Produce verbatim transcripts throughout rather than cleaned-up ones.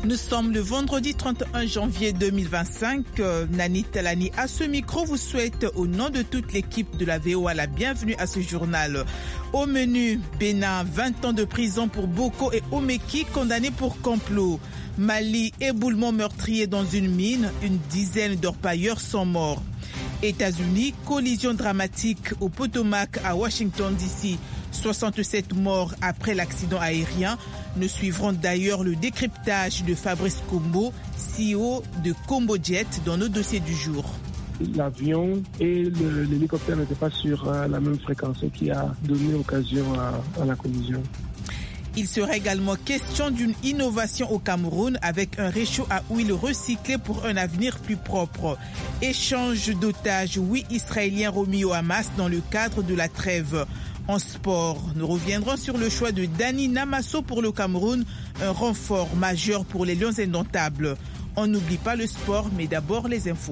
Nous sommes le vendredi trente et un janvier deux mille vingt-cinq. Euh, Nani Talani à ce micro vous souhaite au nom de toute l'équipe de la V O A la bienvenue à ce journal. Au menu, Bénin, vingt ans de prison pour Boko et Omeki condamnés pour complot. Mali, éboulement meurtrier dans une mine, une dizaine d'orpailleurs sont morts. États-Unis, collision dramatique au Potomac à Washington D C. soixante-sept morts après l'accident aérien. Nous suivrons d'ailleurs le décryptage de Fabrice Kombo, C E O de Combo Jet, dans nos dossiers du jour. L'avion et le, l'hélicoptère n'étaient pas sur euh, la même fréquence, qui a donné occasion à, à la collision. Il sera également question d'une innovation au Cameroun avec un réchaud à huile recyclée pour un avenir plus propre. Échange d'otages, oui, israéliens remis au Hamas dans le cadre de la trêve. En sport, nous reviendrons sur le choix de Dani Namasso pour le Cameroun, un renfort majeur pour les Lions indomptables. On n'oublie pas le sport, mais d'abord les infos.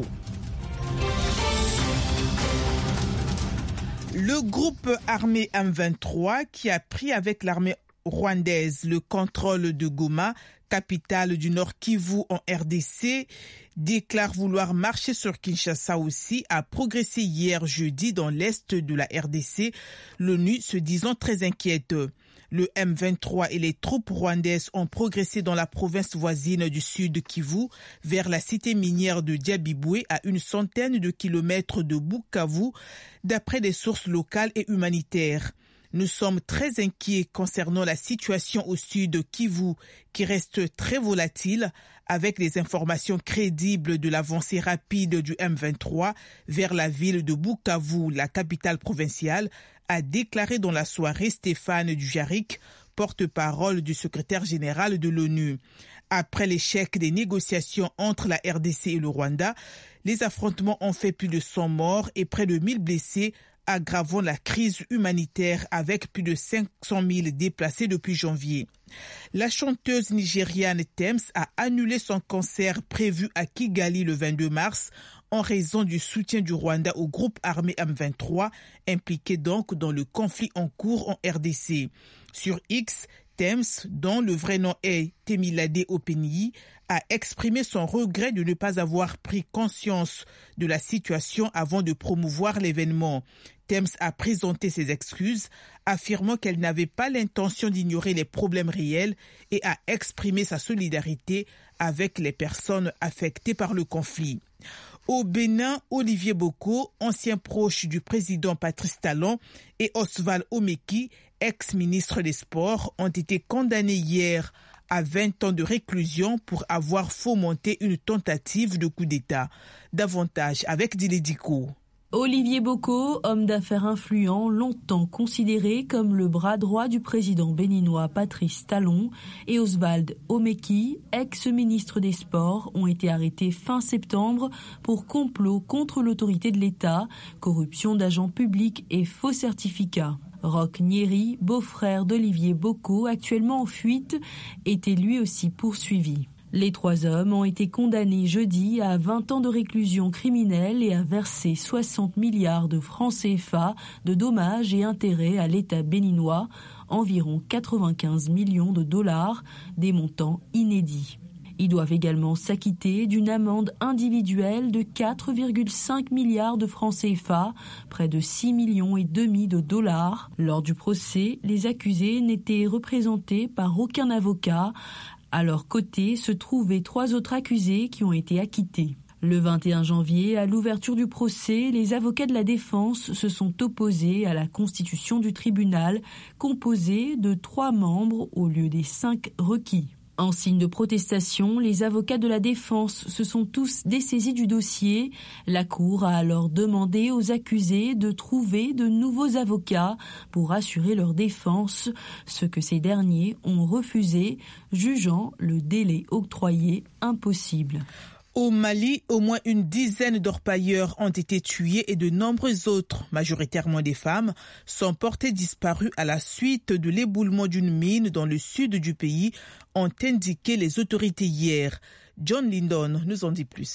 Le groupe armé M vingt-trois qui a pris avec l'armée rwandaise le contrôle de Goma, capitale du Nord Kivu en R D C, déclare vouloir marcher sur Kinshasa aussi, a progressé hier jeudi dans l'est de la R D C, l'ONU se disant très inquiète. Le M vingt-trois et les troupes rwandaises ont progressé dans la province voisine du sud Kivu, vers la cité minière de Diabibwe, à une centaine de kilomètres de Bukavu, d'après des sources locales et humanitaires. Nous sommes très inquiets concernant la situation au sud Kivu, qui reste très volatile, avec des informations crédibles de l'avancée rapide du M vingt-trois vers la ville de Bukavu, la capitale provinciale, a déclaré dans la soirée Stéphane Dujarric, porte-parole du secrétaire général de l'ONU. Après l'échec des négociations entre la R D C et le Rwanda, les affrontements ont fait plus de cent morts et près de mille blessés, aggravant la crise humanitaire avec plus de cinq cent mille déplacés depuis janvier. La chanteuse nigériane Tems a annulé son concert prévu à Kigali le vingt-deux mars en raison du soutien du Rwanda au groupe armé M vingt-trois, impliqué donc dans le conflit en cours en R D C. Sur X, Tems, dont le vrai nom est Temilade Openiyi, a exprimé son regret de ne pas avoir pris conscience de la situation avant de promouvoir l'événement. Tems a présenté ses excuses, affirmant qu'elle n'avait pas l'intention d'ignorer les problèmes réels et a exprimé sa solidarité avec les personnes affectées par le conflit. Au Bénin, Olivier Boko, ancien proche du président Patrice Talon, et Oswald Omeki, ex-ministre des Sports, ont été condamnés hier à vingt ans de réclusion pour avoir fomenté une tentative de coup d'État. Davantage avec Dilediko. Olivier Boko, homme d'affaires influent, longtemps considéré comme le bras droit du président béninois Patrice Talon, et Oswald Omeki, ex-ministre des Sports, ont été arrêtés fin septembre pour complot contre l'autorité de l'État, corruption d'agents publics et faux certificats. Roch Nyeri, beau-frère d'Olivier Boko, actuellement en fuite, était lui aussi poursuivi. Les trois hommes ont été condamnés jeudi à vingt ans de réclusion criminelle et à verser soixante milliards de francs C F A de dommages et intérêts à l'État béninois, environ quatre-vingt-quinze millions de dollars, des montants inédits. Ils doivent également s'acquitter d'une amende individuelle de quatre virgule cinq milliards de francs C F A, près de six millions et demi de dollars. Lors du procès, les accusés n'étaient représentés par aucun avocat. À leur côté se trouvaient trois autres accusés qui ont été acquittés. Le vingt et un janvier, à l'ouverture du procès, les avocats de la défense se sont opposés à la constitution du tribunal, composé de trois membres au lieu des cinq requis. En signe de protestation, les avocats de la défense se sont tous dessaisis du dossier. La Cour a alors demandé aux accusés de trouver de nouveaux avocats pour assurer leur défense, ce que ces derniers ont refusé, jugeant le délai octroyé impossible. Au Mali, au moins une dizaine d'orpailleurs ont été tués et de nombreux autres, majoritairement des femmes, sont portés disparus à la suite de l'éboulement d'une mine dans le sud du pays, ont indiqué les autorités hier. John Lindon nous en dit plus.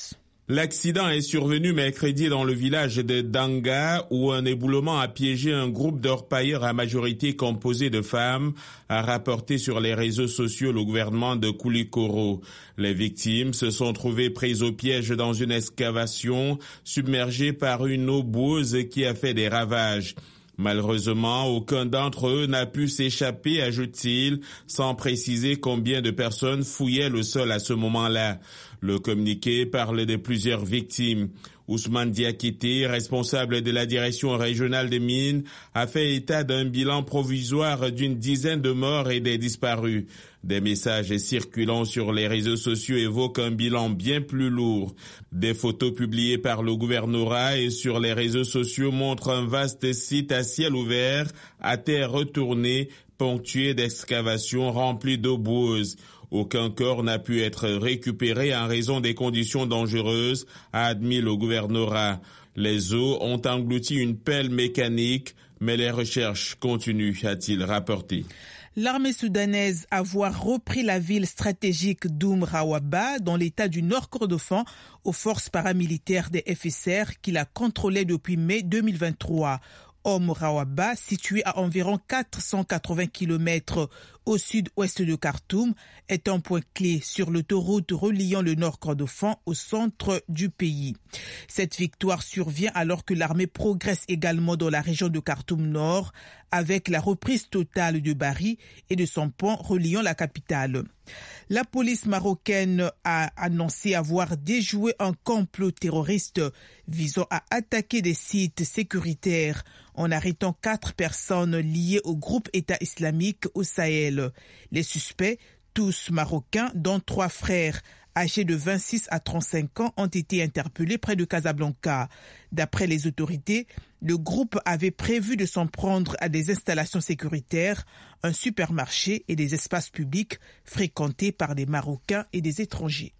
L'accident est survenu mercredi dans le village de Danga où un éboulement a piégé un groupe d'orpailleurs à majorité composé de femmes, a rapporté sur les réseaux sociaux le gouvernement de Koulikoro. Les victimes se sont trouvées prises au piège dans une excavation submergées par une eau boueuse qui a fait des ravages. Malheureusement, aucun d'entre eux n'a pu s'échapper, ajoute-t-il, sans préciser combien de personnes fouillaient le sol à ce moment-là. Le communiqué parle de plusieurs victimes. Ousmane Diakité, responsable de la direction régionale des mines, a fait état d'un bilan provisoire d'une dizaine de morts et des disparus. Des messages circulant sur les réseaux sociaux évoquent un bilan bien plus lourd. Des photos publiées par le gouvernorat et sur les réseaux sociaux montrent un vaste site à ciel ouvert, à terre retournée, ponctué d'excavations remplies d'eau boueuse. Aucun corps n'a pu être récupéré en raison des conditions dangereuses, a admis le gouvernorat. Les eaux ont englouti une pelle mécanique, mais les recherches continuent, a-t-il rapporté. L'armée soudanaise a voir repris la ville stratégique d'Oum Rawaba dans l'état du Nord Kordofan aux forces paramilitaires des F S R qui la contrôlaient depuis mai deux mille vingt-trois. Oum Rawaba, situé à environ quatre cent quatre-vingts kilomètres au sud-ouest de Khartoum, est un point clé sur l'autoroute reliant le Nord Kordofan au centre du pays. Cette victoire survient alors que l'armée progresse également dans la région de Khartoum Nord avec la reprise totale de Bari et de son pont reliant la capitale. La police marocaine a annoncé avoir déjoué un complot terroriste visant à attaquer des sites sécuritaires en arrêtant quatre personnes liées au groupe État islamique au Sahel. Les suspects, tous marocains, dont trois frères âgés de vingt-six à trente-cinq ans, ont été interpellés près de Casablanca. D'après les autorités, le groupe avait prévu de s'en prendre à des installations sécuritaires, un supermarché et des espaces publics fréquentés par des Marocains et des étrangers.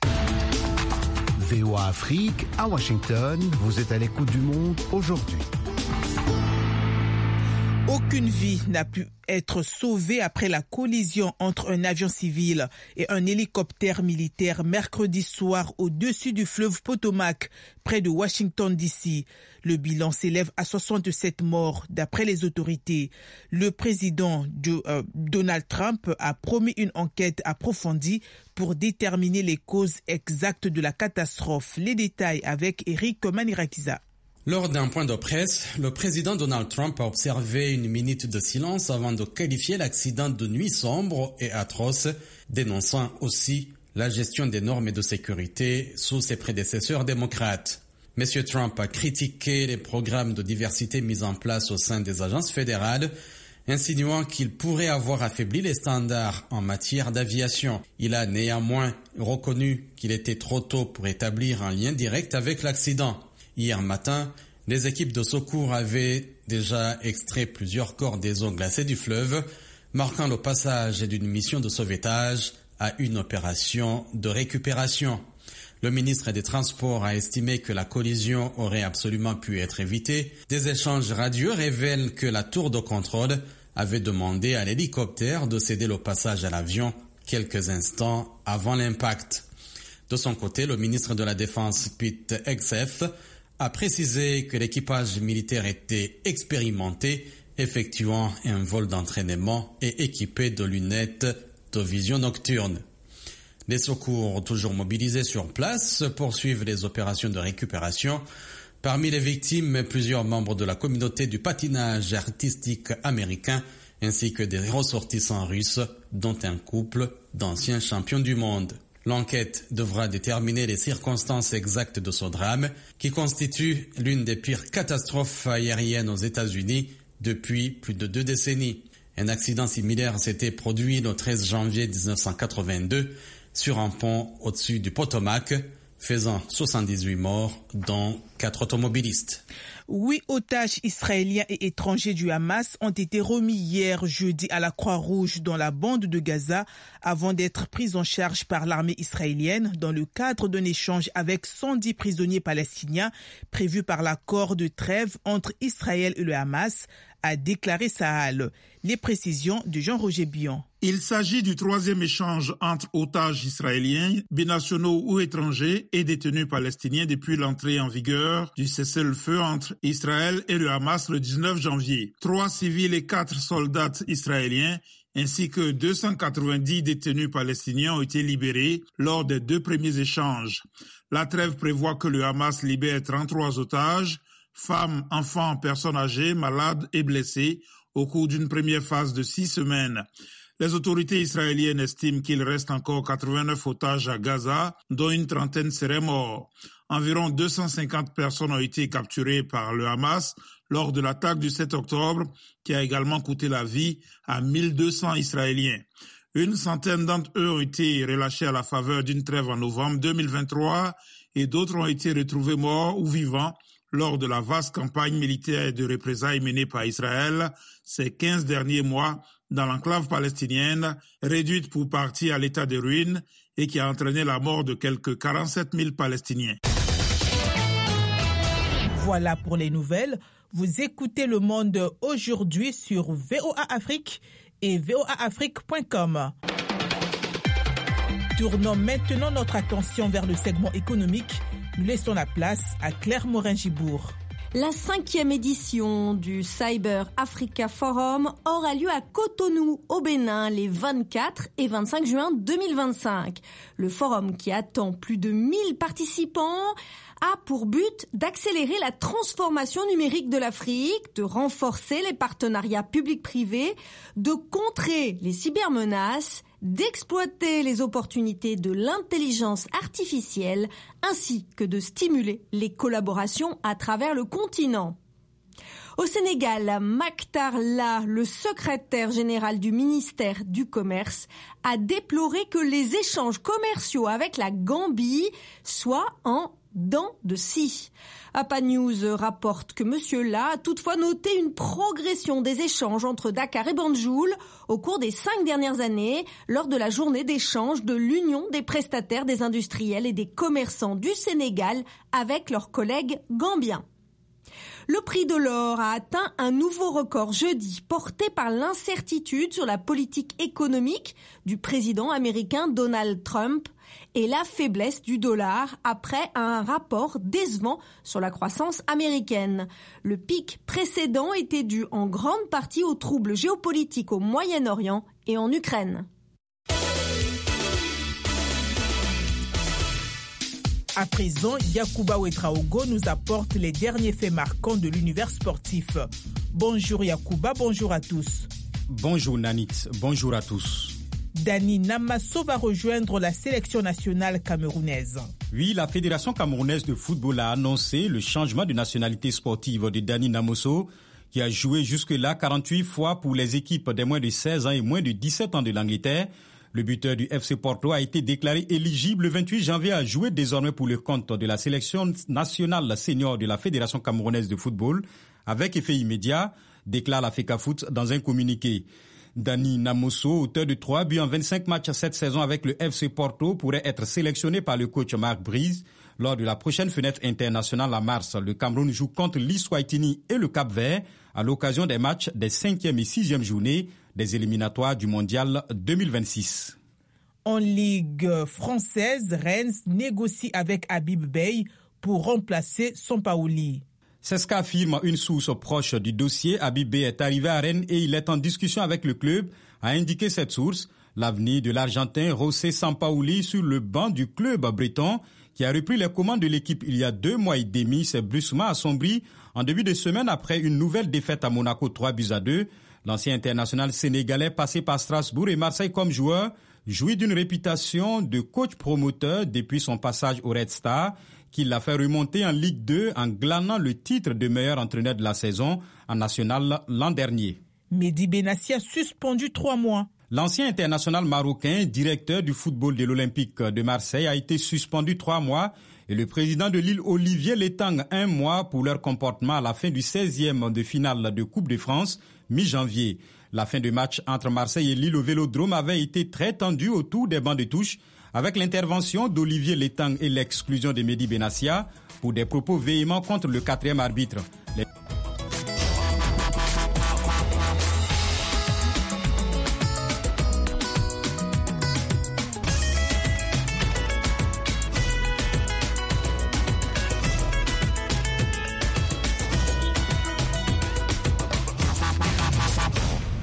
V O A Afrique, à Washington, vous êtes à l'écoute du monde aujourd'hui. Aucune vie n'a pu être sauvée après la collision entre un avion civil et un hélicoptère militaire mercredi soir au-dessus du fleuve Potomac, près de Washington D C. Le bilan s'élève à soixante-sept morts d'après les autorités. Le président de, euh, Donald Trump a promis une enquête approfondie pour déterminer les causes exactes de la catastrophe. Les détails avec Eric Manirakiza. Lors d'un point de presse, le président Donald Trump a observé une minute de silence avant de qualifier l'accident de nuit sombre et atroce, dénonçant aussi la gestion des normes de sécurité sous ses prédécesseurs démocrates. Monsieur Trump a critiqué les programmes de diversité mis en place au sein des agences fédérales, insinuant qu'il pourrait avoir affaibli les standards en matière d'aviation. Il a néanmoins reconnu qu'il était trop tôt pour établir un lien direct avec l'accident. Hier matin, les équipes de secours avaient déjà extrait plusieurs corps des eaux glacées du fleuve, marquant le passage d'une mission de sauvetage à une opération de récupération. Le ministre des Transports a estimé que la collision aurait absolument pu être évitée. Des échanges radieux révèlent que la tour de contrôle avait demandé à l'hélicoptère de céder le passage à l'avion quelques instants avant l'impact. De son côté, le ministre de la Défense, Pete Hegseth, a précisé que l'équipage militaire était expérimenté, effectuant un vol d'entraînement et équipé de lunettes de vision nocturne. Les secours, toujours mobilisés sur place, poursuivent les opérations de récupération. Parmi les victimes, plusieurs membres de la communauté du patinage artistique américain, ainsi que des ressortissants russes, dont un couple d'anciens champions du monde. L'enquête devra déterminer les circonstances exactes de ce drame, qui constitue l'une des pires catastrophes aériennes aux États-Unis depuis plus de deux décennies. Un accident similaire s'était produit le treize janvier mille neuf cent quatre-vingt-deux sur un pont au-dessus du Potomac, faisant soixante-dix-huit morts, dont quatre automobilistes. Huit otages israéliens et étrangers du Hamas ont été remis hier jeudi à la Croix-Rouge dans la bande de Gaza avant d'être pris en charge par l'armée israélienne dans le cadre d'un échange avec cent dix prisonniers palestiniens prévu par l'accord de trêve entre Israël et le Hamas, a déclaré sa halle. Les précisions de Jean-Roger Bion. Il s'agit du troisième échange entre otages israéliens, binationaux ou étrangers et détenus palestiniens depuis l'entrée en vigueur du cessez-le-feu entre Israël et le Hamas le dix-neuf janvier. Trois civils et quatre soldats israéliens ainsi que deux cent quatre-vingt-dix détenus palestiniens ont été libérés lors des deux premiers échanges. La trêve prévoit que le Hamas libère trente-trois otages, femmes, enfants, personnes âgées, malades et blessés, au cours d'une première phase de six semaines. Les autorités israéliennes estiment qu'il reste encore quatre-vingt-neuf otages à Gaza, dont une trentaine seraient morts. Environ deux cent cinquante personnes ont été capturées par le Hamas lors de l'attaque du sept octobre, qui a également coûté la vie à mille deux cents Israéliens. Une centaine d'entre eux ont été relâchés à la faveur d'une trêve en novembre deux mille vingt-trois et d'autres ont été retrouvés morts ou vivants lors de la vaste campagne militaire de représailles menée par Israël ces quinze derniers mois dans l'enclave palestinienne, réduite pour partie à l'état de ruine et qui a entraîné la mort de quelques quarante-sept mille Palestiniens. Voilà pour les nouvelles. Vous écoutez Le Monde aujourd'hui sur V O A Afrique et V O A Afrique point com. Tournons maintenant notre attention vers le segment économique. Nous laissons la place à Claire Morin-Gibourg. La cinquième édition du Cyber Africa Forum aura lieu à Cotonou, au Bénin, les vingt-quatre et vingt-cinq juin deux mille vingt-cinq. Le forum, qui attend plus de mille participants, a pour but d'accélérer la transformation numérique de l'Afrique, de renforcer les partenariats publics-privés, de contrer les cybermenaces, d'exploiter les opportunités de l'intelligence artificielle, ainsi que de stimuler les collaborations à travers le continent. Au Sénégal, Mactar La, le secrétaire général du ministère du Commerce, a déploré que les échanges commerciaux avec la Gambie soient en dents de scie. A P A News rapporte que Monsieur La a toutefois noté une progression des échanges entre Dakar et Banjul au cours des cinq dernières années lors de la journée d'échange de l'Union des prestataires des industriels et des commerçants du Sénégal avec leurs collègues gambiens. Le prix de l'or a atteint un nouveau record jeudi, porté par l'incertitude sur la politique économique du président américain Donald Trump et la faiblesse du dollar après un rapport décevant sur la croissance américaine. Le pic précédent était dû en grande partie aux troubles géopolitiques au Moyen-Orient et en Ukraine. À présent, Yacouba Ouedraogo nous apporte les derniers faits marquants de l'univers sportif. Bonjour Yacouba, bonjour à tous. Bonjour Nanit, bonjour à tous. Dani Namasso va rejoindre la sélection nationale camerounaise. Oui, la Fédération camerounaise de football a annoncé le changement de nationalité sportive de Dani Namasso, qui a joué jusque-là quarante-huit fois pour les équipes des moins de seize ans et moins de dix-sept ans de l'Angleterre. Le buteur du F C Porto a été déclaré éligible le vingt-huit janvier à jouer désormais pour le compte de la sélection nationale senior de la Fédération camerounaise de football avec effet immédiat, déclare la FECAFOOT dans un communiqué. Dani Namasso, auteur de trois buts en vingt-cinq matchs cette saison avec le F C Porto, pourrait être sélectionné par le coach Marc Brise lors de la prochaine fenêtre internationale en mars. Le Cameroun joue contre l'Eswatini et le Cap-Vert à l'occasion des matchs des cinquième et sixième journées des éliminatoires du Mondial deux mille vingt-six. En Ligue française, Rennes négocie avec Habib Beye pour remplacer Sampaoli. C'est ce qu'affirme une source proche du dossier. Habib Beye est arrivé à Rennes et il est en discussion avec le club, a indiqué cette source. L'avenir de l'Argentin José Sampaoli sur le banc du club breton, qui a repris les commandes de l'équipe il y a deux mois et demi, s'est brusquement assombri en début de semaine après une nouvelle défaite à Monaco trois buts à deux. L'ancien international sénégalais passé par Strasbourg et Marseille comme joueur jouit d'une réputation de coach promoteur depuis son passage au Red Star, qui l'a fait remonter en Ligue deux en glanant le titre de meilleur entraîneur de la saison en national l'an dernier. Mehdi Benassi a suspendu trois mois. L'ancien international marocain, directeur du football de l'Olympique de Marseille, a été suspendu trois mois et le président de Lille, Olivier Létang, un mois pour leur comportement à la fin du seizième de finale de Coupe de France, mi-janvier. La fin de match entre Marseille et Lille au Vélodrome avait été très tendue autour des bancs de touche, avec l'intervention d'Olivier Létang et l'exclusion de Mehdi Benassia pour des propos véhéments contre le quatrième arbitre. Les...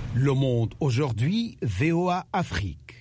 Le Monde aujourd'hui, V O A Afrique.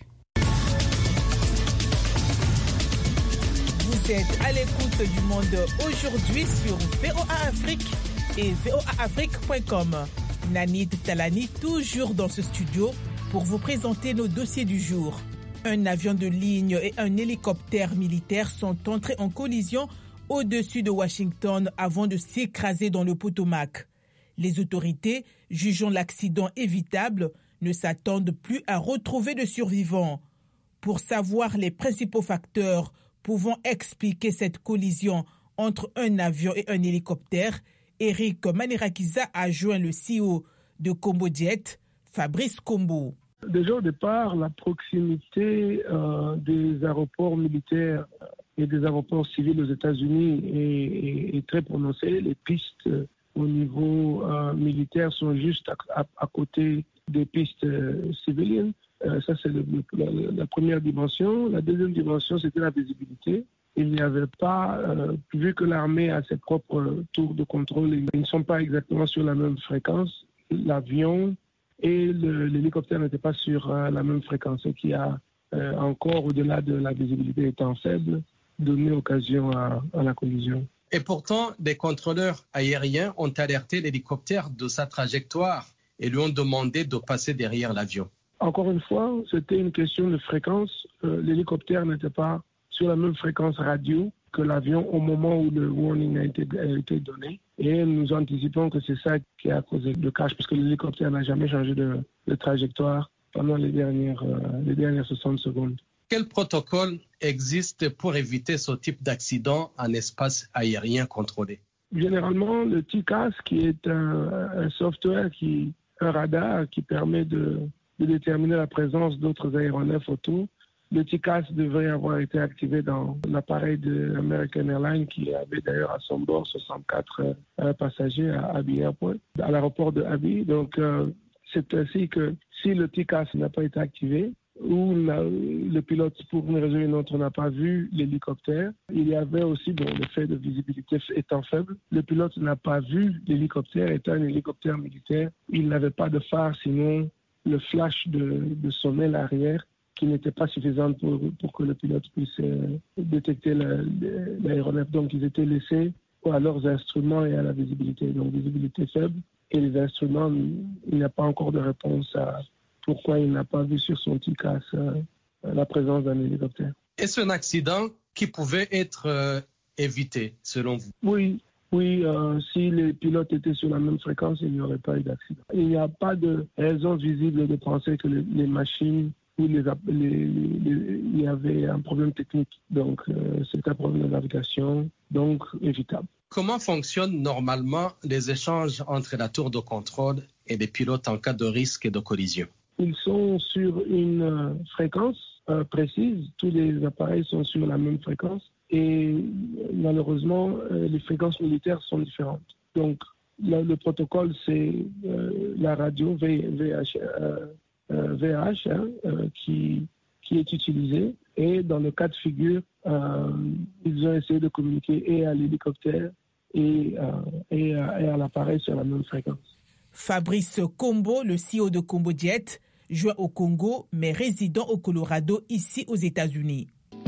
Vous êtes à l'écoute du Monde aujourd'hui sur V O A Afrique et V O A Afrique point com. Nanit Talani, toujours dans ce studio pour vous présenter nos dossiers du jour. Un avion de ligne et un hélicoptère militaire sont entrés en collision au-dessus de Washington avant de s'écraser dans le Potomac. Les autorités, jugeant l'accident évitable, ne s'attendent plus à retrouver de survivants. Pour savoir les principaux facteurs pouvant expliquer cette collision entre un avion et un hélicoptère, Eric Manirakiza a joint le C E O de Combojet, Fabrice Kombo. Déjà au départ, la proximité euh, des aéroports militaires et des aéroports civils aux États-Unis est, est, est très prononcée. Les pistes euh, au niveau euh, militaire sont juste à, à, à côté des pistes euh, civiliennes. Euh, ça, c'est le, la, la première dimension. La deuxième dimension, c'était la visibilité. Il n'y avait pas, euh, vu que l'armée a ses propres tours de contrôle, ils ne sont pas exactement sur la même fréquence. L'avion et le, l'hélicoptère n'étaient pas sur euh, la même fréquence, ce qui a euh, encore, au-delà de la visibilité étant faible, donné occasion à, à la collision. Et pourtant, des contrôleurs aériens ont alerté l'hélicoptère de sa trajectoire et lui ont demandé de passer derrière l'avion. Encore une fois, c'était une question de fréquence. Euh, l'hélicoptère n'était pas sur la même fréquence radio que l'avion au moment où le warning a été, a été donné. Et nous anticipons que c'est ça qui a causé le crash, parce que l'hélicoptère n'a jamais changé de, de trajectoire pendant les dernières, euh, les dernières soixante secondes. Quel protocole existe pour éviter ce type d'accident en espace aérien contrôlé? Généralement, le T C A S, qui est un, un software, qui, un radar qui permet de, de déterminer la présence d'autres aéronefs autour. Le T C A S devrait avoir été activé dans l'appareil de American Airlines, qui avait d'ailleurs à son bord soixante-quatre euh, passagers à Abbey Airport, à l'aéroport de Abbey. Donc, euh, c'est ainsi que si le T C A S n'a pas été activé, ou la, le pilote, pour une raison ou une autre, n'a pas vu l'hélicoptère. Il y avait aussi, bon, le fait de visibilité étant faible, le pilote n'a pas vu l'hélicoptère, étant un hélicoptère militaire. Il n'avait pas de phare, sinon le flash de, de son aile arrière, qui n'était pas suffisante pour, pour que le pilote puisse euh, détecter la, l'aéronef. Donc, ils étaient laissés à leurs instruments et à la visibilité. Donc, visibilité faible. Et les instruments, il n'y a pas encore de réponse à pourquoi il n'a pas vu sur son T C A S euh, la présence d'un hélicoptère. Est-ce un accident qui pouvait être euh, évité, selon vous? Oui, oui euh, si les pilotes étaient sur la même fréquence, il n'y aurait pas eu d'accident. Il n'y a pas de raison visible de penser que les, les machines ou les, les, les, il y avait un problème technique. Donc, euh, c'est un problème de navigation, donc évitable. Comment fonctionnent normalement les échanges entre la tour de contrôle et les pilotes en cas de risque de collision? Ils sont sur une euh, fréquence euh, précise. Tous les appareils sont sur la même fréquence. Et malheureusement, euh, les fréquences militaires sont différentes. Donc, là, le protocole, c'est euh, la radio V H, euh, euh, V H hein, euh, qui, qui est utilisée. Et dans le cas de figure, euh, ils ont essayé de communiquer et à l'hélicoptère et, euh, et, à, et à l'appareil sur la même fréquence. Fabrice Kombo, le C E O de Combojet, joint au Congo, mais résident au Colorado, ici aux États-Unis.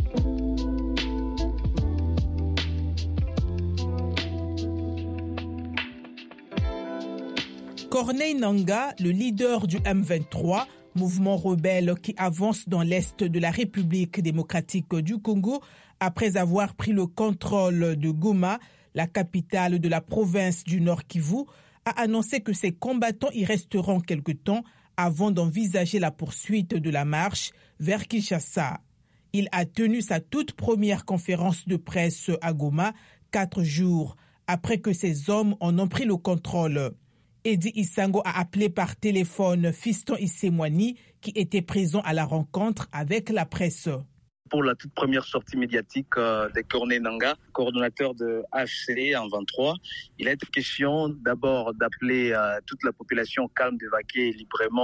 Corneille Nangaa, le leader du M vingt-trois, mouvement rebelle qui avance dans l'est de la République démocratique du Congo, après avoir pris le contrôle de Goma, la capitale de la province du Nord Kivu, a annoncé que ses combattants y resteront quelque temps avant d'envisager la poursuite de la marche vers Kinshasa. Il a tenu sa toute première conférence de presse à Goma, quatre jours après que ses hommes en ont pris le contrôle. Eddie Isango a appelé par téléphone Fiston Isemwani, qui était présent à la rencontre avec la presse. Pour la toute première sortie médiatique euh, de Corneille Nangaa, coordonnateur de H C en vingt-trois, il a été question d'abord d'appeler euh, toute la population calme d'évacuer librement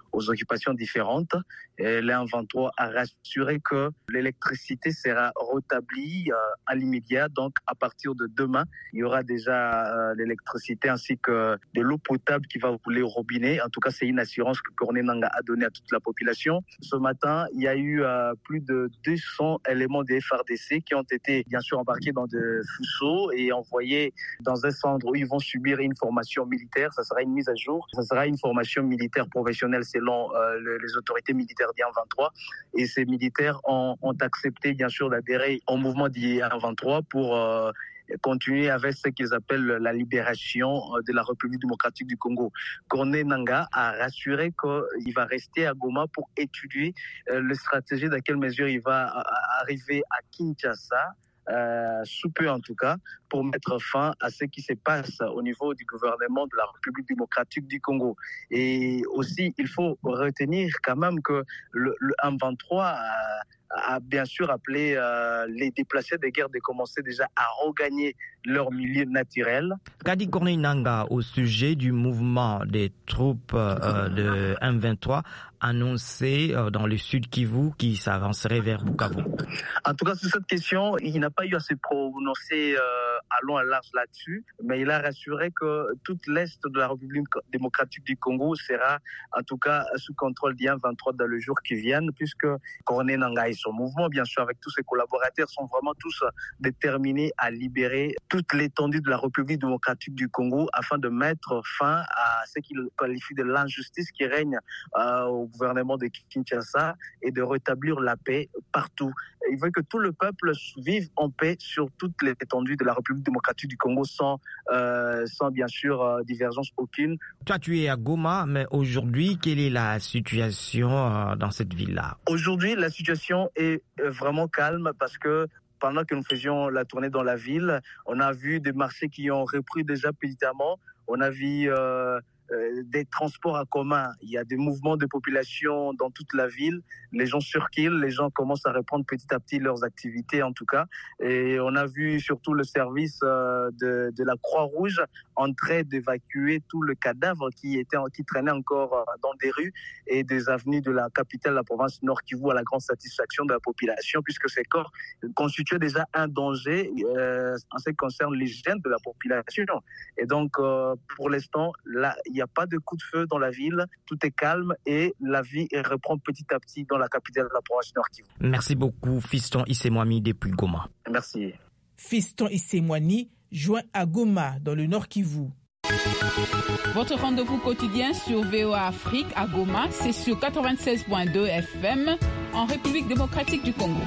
aux occupations différentes. Et l'E un vingt-trois a rassuré que l'électricité sera rétablie euh, à l'immédiat. Donc, à partir de demain, il y aura déjà euh, l'électricité ainsi que de l'eau potable qui va couler au robinet. En tout cas, c'est une assurance que Corneille Nangaa a donnée à toute la population. Ce matin, il y a eu euh, plus de deux cents éléments des F R D C qui ont été, bien sûr, embarqués dans des fuseaux et envoyés dans un centre où ils vont subir une formation militaire. Ça sera une mise à jour. Ça sera une formation militaire professionnelle selon euh, le, les autorités militaires d'I A vingt-trois. Et ces militaires ont, ont accepté, bien sûr, d'adhérer au mouvement d'I A vingt-trois pour euh, continuer avec ce qu'ils appellent la libération de la République démocratique du Congo. Corneille Nangaa a rassuré qu'il va rester à Goma pour étudier euh, la stratégie, dans quelle mesure il va a, arriver à Kinshasa, Euh, sous peu en tout cas, pour mettre fin à ce qui se passe au niveau du gouvernement de la République démocratique du Congo. Et aussi, il faut retenir quand même que le, le E un vingt-trois a, a bien sûr appelé euh, les déplacés de guerre de commencer déjà à regagner leur milieu naturel. Qu'a dit Corneille Nangaa au sujet du mouvement des troupes euh, de E un vingt-trois annoncé euh, dans le sud Kivu qui s'avancerait vers Bukavu? En tout cas, sur cette question, il n'a pas eu à se prononcer euh, à long et large là-dessus, mais il a rassuré que tout l'est de la République démocratique du Congo sera en tout cas sous contrôle d'I A vingt-trois dans les jours qui viennent, puisque Corneille Nangaa et son mouvement, bien sûr, avec tous ses collaborateurs, sont vraiment tous déterminés à libérer toute l'étendue de la République démocratique du Congo afin de mettre fin à ce qu'il qualifie de l'injustice qui règne euh, au gouvernement de Kinshasa et de rétablir la paix partout. Il veut que tout le peuple vive en paix sur toute l'étendue de la République démocratique du Congo sans, euh, sans bien sûr euh, divergence aucune. Toi, tu es à Goma, mais aujourd'hui, quelle est la situation euh, dans cette ville-là? Aujourd'hui, la situation est vraiment calme parce que pendant que nous faisions la tournée dans la ville, on a vu des marchés qui ont repris déjà péniblement. On a vu euh, euh, des transports en commun. Il y a des mouvements de population dans toute la ville. Les gens circulent, les gens commencent à reprendre petit à petit leurs activités en tout cas. Et on a vu surtout le service euh, de, de la Croix-Rouge en train d'évacuer tout le cadavre qui était qui traînait encore dans des rues et des avenues de la capitale de la province Nord Kivu, à la grande satisfaction de la population, puisque ces corps constituaient déjà un danger euh, en ce qui concerne l'hygiène de la population. Et donc, euh, pour l'instant, là, il n'y a pas de coup de feu dans la ville, tout est calme et la vie reprend petit à petit dans la capitale de la province Nord Kivu. Merci beaucoup, Fiston Issemwani depuis Goma. Merci. Fiston Issemwani, joint à Goma, dans le Nord Kivu. Votre rendez-vous quotidien sur V O A Afrique à Goma, c'est sur quatre-vingt-seize virgule deux F M en République démocratique du Congo.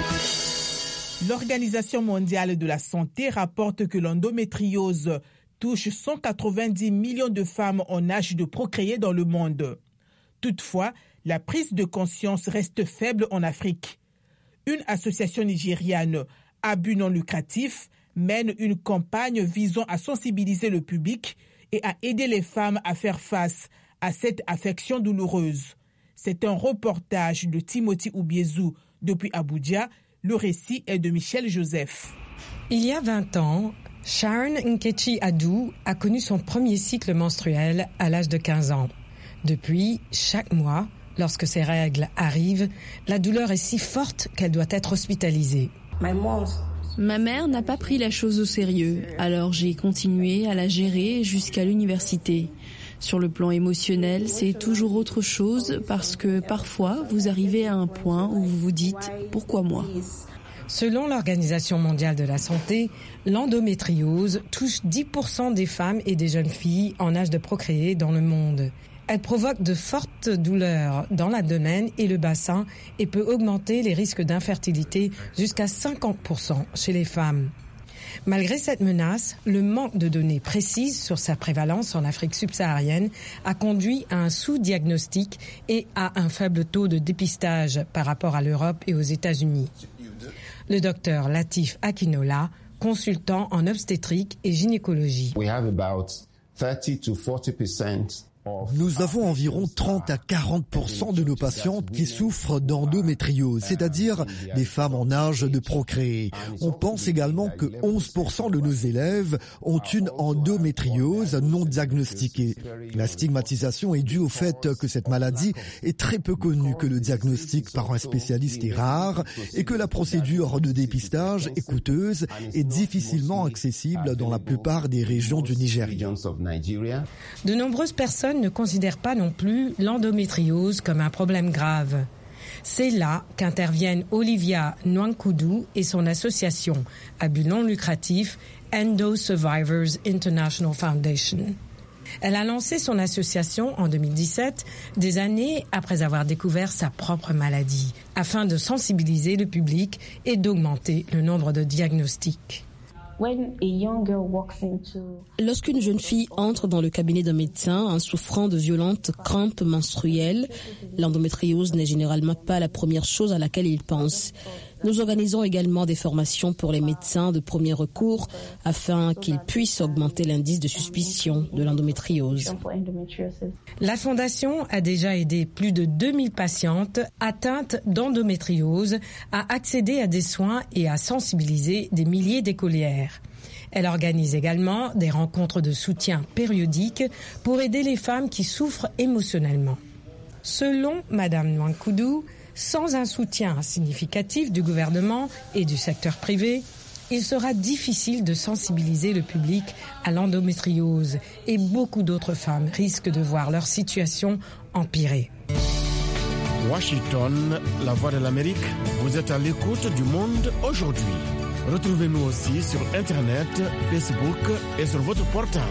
L'Organisation mondiale de la santé rapporte que l'endométriose touche cent quatre-vingt-dix millions de femmes en âge de procréer dans le monde. Toutefois, la prise de conscience reste faible en Afrique. Une association nigériane à but non lucratif mène une campagne visant à sensibiliser le public et à aider les femmes à faire face à cette affection douloureuse. C'est un reportage de Timothy Oubiezou depuis Abuja. Le récit est de Michel Joseph. Il y a vingt ans, Sharon Nkechi Adou a connu son premier cycle menstruel à l'âge de quinze ans. Depuis, chaque mois, lorsque ses règles arrivent, la douleur est si forte qu'elle doit être hospitalisée. Ma mère n'a pas pris la chose au sérieux, alors j'ai continué à la gérer jusqu'à l'université. Sur le plan émotionnel, c'est toujours autre chose parce que parfois, vous arrivez à un point où vous vous dites « Pourquoi moi ?» Selon l'Organisation mondiale de la santé, l'endométriose touche dix pour cent des femmes et des jeunes filles en âge de procréer dans le monde. Elle provoque de fortes douleurs dans l'abdomen et le bassin et peut augmenter les risques d'infertilité jusqu'à cinquante pour cent chez les femmes. Malgré cette menace, le manque de données précises sur sa prévalence en Afrique subsaharienne a conduit à un sous-diagnostic et à un faible taux de dépistage par rapport à l'Europe et aux États-Unis. Le docteur Latif Akinola, consultant en obstétrique et gynécologie. We have about thirty to forty percent Nous avons environ trente à quarante pour cent de nos patientes qui souffrent d'endométriose, c'est-à-dire des femmes en âge de procréer. On pense également que onze pour cent de nos élèves ont une endométriose non diagnostiquée. La stigmatisation est due au fait que cette maladie est très peu connue, que le diagnostic par un spécialiste est rare et que la procédure de dépistage est coûteuse et difficilement accessible dans la plupart des régions du Nigeria. De nombreuses personnes ne considèrent pas non plus l'endométriose comme un problème grave. C'est là qu'interviennent Olivia Nwankudu et son association à but non lucratif Endo Survivors International Foundation. Elle a lancé son association en deux mille dix-sept, des années après avoir découvert sa propre maladie, afin de sensibiliser le public et d'augmenter le nombre de diagnostics. Lorsqu'une jeune fille entre dans le cabinet d'un médecin en souffrant de violentes crampes menstruelles, l'endométriose n'est généralement pas la première chose à laquelle il pense. Nous organisons également des formations pour les médecins de premier recours afin qu'ils puissent augmenter l'indice de suspicion de l'endométriose. La Fondation a déjà aidé plus de deux mille patientes atteintes d'endométriose à accéder à des soins et à sensibiliser des milliers d'écolières. Elle organise également des rencontres de soutien périodiques pour aider les femmes qui souffrent émotionnellement. Selon Madame Nwankudu, sans un soutien significatif du gouvernement et du secteur privé, il sera difficile de sensibiliser le public à l'endométriose et beaucoup d'autres femmes risquent de voir leur situation empirer. Washington, la voix de l'Amérique, vous êtes à l'écoute du Monde aujourd'hui. Retrouvez-nous aussi sur Internet, Facebook et sur votre portable.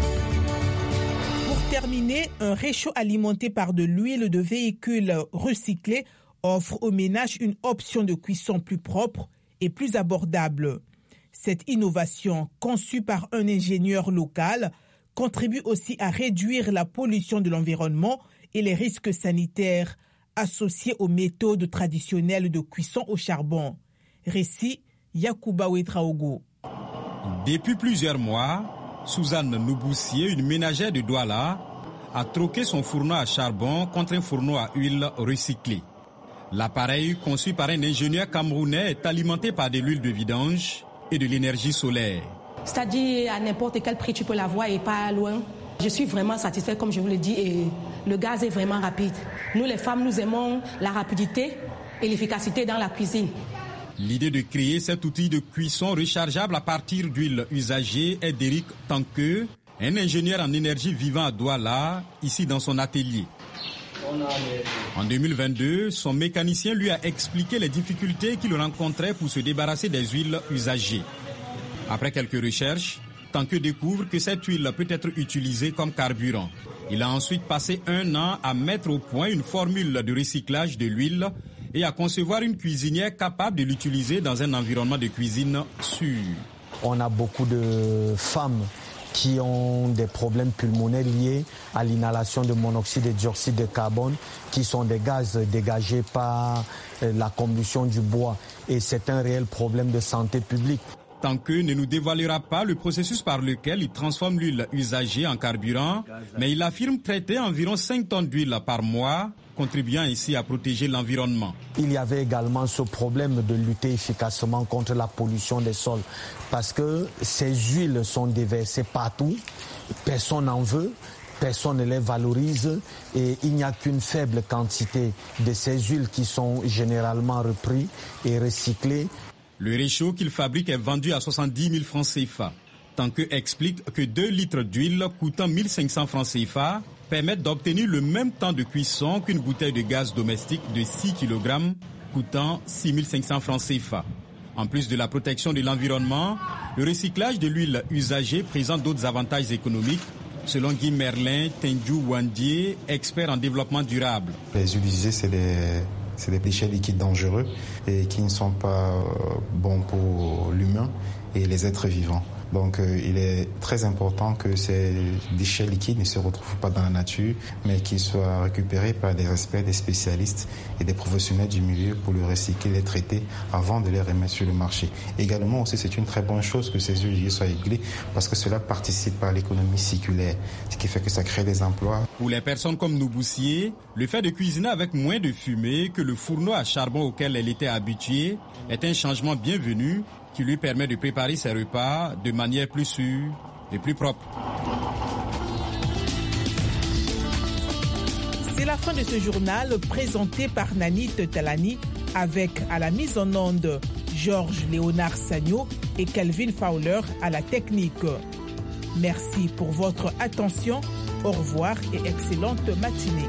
Pour terminer, un réchaud alimenté par de l'huile de véhicule recyclée offre aux ménages une option de cuisson plus propre et plus abordable. Cette innovation, conçue par un ingénieur local, contribue aussi à réduire la pollution de l'environnement et les risques sanitaires associés aux méthodes traditionnelles de cuisson au charbon. Récit Yacouba Ouetraogo. Depuis plusieurs mois, Suzanne Nouboussier, une ménagère de Douala, a troqué son fourneau à charbon contre un fourneau à huile recyclé. L'appareil, conçu par un ingénieur camerounais, est alimenté par de l'huile de vidange et de l'énergie solaire. C'est-à-dire à n'importe quel prix tu peux l'avoir et pas loin. Je suis vraiment satisfaite, comme je vous l'ai dit, et le gaz est vraiment rapide. Nous, les femmes, nous aimons la rapidité et l'efficacité dans la cuisine. L'idée de créer cet outil de cuisson rechargeable à partir d'huile usagée est d'Éric Tanqueux, un ingénieur en énergie vivant à Douala, ici dans son atelier. En deux mille vingt-deux, son mécanicien lui a expliqué les difficultés qu'il rencontrait pour se débarrasser des huiles usagées. Après quelques recherches, Tanqueux découvre que cette huile peut être utilisée comme carburant. Il a ensuite passé un an à mettre au point une formule de recyclage de l'huile et à concevoir une cuisinière capable de l'utiliser dans un environnement de cuisine sûr. On a beaucoup de femmes qui ont des problèmes pulmonaires liés à l'inhalation de monoxyde et dioxyde de carbone, qui sont des gaz dégagés par la combustion du bois. Et c'est un réel problème de santé publique. Tanqueux ne nous dévoilera pas le processus par lequel il transforme l'huile usagée en carburant, mais il affirme traiter environ cinq tonnes d'huile par mois, contribuant ainsi à protéger l'environnement. Il y avait également ce problème de lutter efficacement contre la pollution des sols, parce que ces huiles sont déversées partout, personne n'en veut, personne ne les valorise et il n'y a qu'une faible quantité de ces huiles qui sont généralement reprises et recyclées. Le réchaud qu'il fabrique est vendu à soixante-dix mille francs C F A. Tanqueux explique que deux litres d'huile coûtant mille cinq cents francs C F A permettent d'obtenir le même temps de cuisson qu'une bouteille de gaz domestique de six kilogrammes coûtant six mille cinq cents francs C F A. En plus de la protection de l'environnement, le recyclage de l'huile usagée présente d'autres avantages économiques, selon Guy Merlin Tenju Wandier, expert en développement durable. Les huiles usagées, c'est des... c'est des déchets liquides dangereux et qui ne sont pas bons pour l'humain et les êtres vivants. Donc euh, il est très important que ces déchets liquides ne se retrouvent pas dans la nature, mais qu'ils soient récupérés par des experts, des spécialistes et des professionnels du milieu pour les recycler, les traiter avant de les remettre sur le marché. Également aussi, c'est une très bonne chose que ces eaux soient réglées parce que cela participe à l'économie circulaire, ce qui fait que ça crée des emplois. Pour les personnes comme nous Boussier, le fait de cuisiner avec moins de fumée que le fourneau à charbon auquel elle était habituée est un changement bienvenu qui lui permet de préparer ses repas de manière plus sûre et plus propre. C'est la fin de ce journal présenté par Nanit Talani avec à la mise en onde Georges Léonard Sagno et Calvin Fowler à la technique. Merci pour votre attention. Au revoir et excellente matinée.